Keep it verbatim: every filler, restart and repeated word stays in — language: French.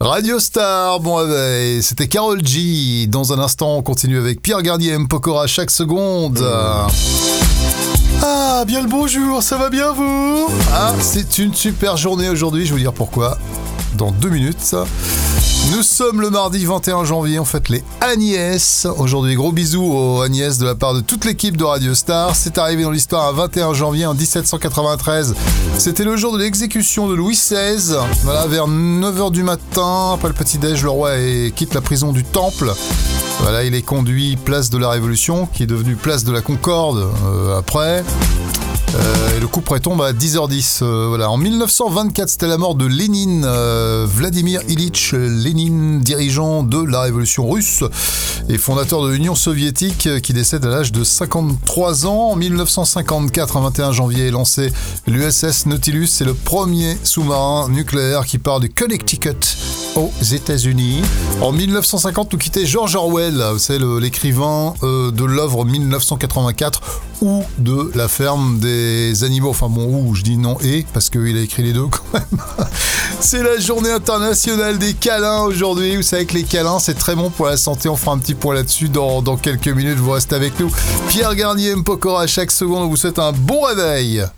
Radio Star, bon réveil, c'était Karol G. Dans un instant, on continue avec Pierre Garnier et M. Pokora chaque seconde. Ah, bien le bonjour, ça va bien vous? Ah, c'est une super journée aujourd'hui, je vais vous dire pourquoi dans deux minutes. Nous sommes le mardi vingt et un janvier, on fête les Agnès. Aujourd'hui, gros bisous aux Agnès de la part de toute l'équipe de Radio Star. C'est arrivé dans l'histoire un vingt et un janvier en dix-sept cent quatre-vingt-treize. C'était le jour de l'exécution de Louis seize. Voilà, vers neuf heures du matin, après le petit-déj, le roi est- quitte la prison du Temple. Voilà, il est conduit place de la Révolution, qui est devenue place de la Concorde euh, après. Euh, et le coup près tombe à dix heures dix. Euh, voilà. En mille neuf cent vingt-quatre, c'était la mort de Lénine, euh, Vladimir Ilitch Lénine, dirigeant de la révolution russe et fondateur de l'Union soviétique, euh, qui décède à l'âge de cinquante-trois ans. En mille neuf cent cinquante-quatre, un vingt et un janvier, est lancé l'U S S Nautilus. C'est le premier sous-marin nucléaire qui part du Connecticut aux États-Unis. En mille neuf cent cinquante, nous quittait George Orwell, c'est le- l'écrivain euh, de l'œuvre mille neuf cent quatre-vingt-quatre ou de La ferme des animaux. Enfin bon, ou je dis non et, parce qu'il a écrit les deux quand même. C'est la journée internationale des câlins aujourd'hui. Vous savez que les câlins, c'est très bon pour la santé. On fera un petit point là-dessus dans, dans quelques minutes. Vous restez avec nous. Pierre Garnier, M. Pokora, chaque seconde, on vous souhaite un bon réveil.